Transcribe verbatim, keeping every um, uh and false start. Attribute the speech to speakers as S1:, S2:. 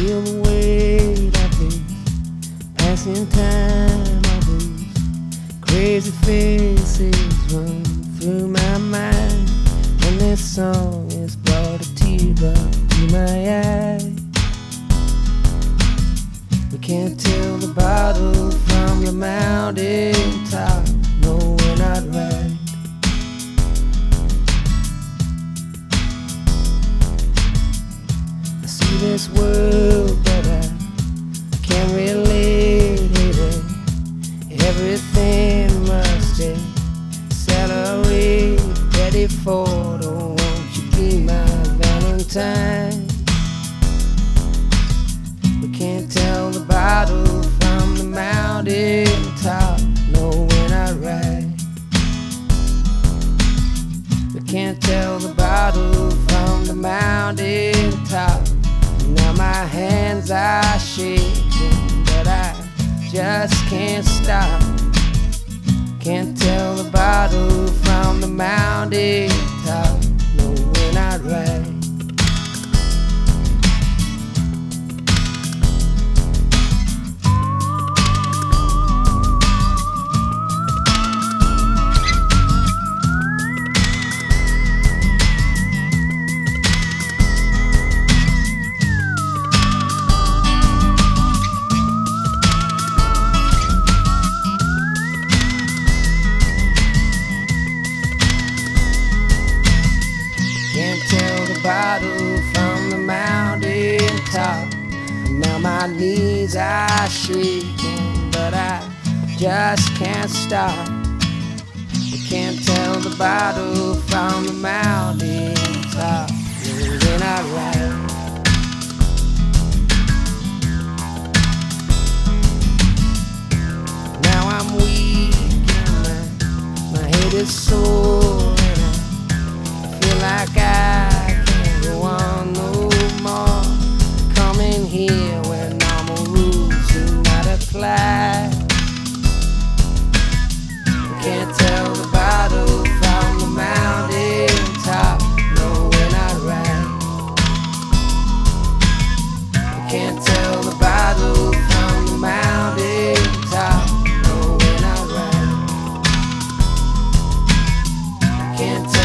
S1: feel the weight of these passing time of these crazy faces run through my mind, and this song has brought a teardrop to my eye. We can't tell the bottle from the mountain top. No, we're not right. I see this world, but I can't relate it. Everything must accelerate. Ready for, don't want you be my Valentine. We can't tell the bottle from the mountain top. No, we're not right. We can't tell the bottle from the mountain top. Now my hands are shaking, but I just can't stop. Can't tell the bottle from the mountain top. No, we're not right. Can't tell the bottle from the mountain top. Now my knees are shaking, but I just can't stop. We can't tell the bottle from the mountain top. We're not right. Now I'm weak and my, my head is sore. Like I can't go on no more. Come in here where normal rules do not apply. We can't tell the bottle from the mountain top. No, we're not right. We can't tell the bottle from the mountain top. No, we're not right. We can't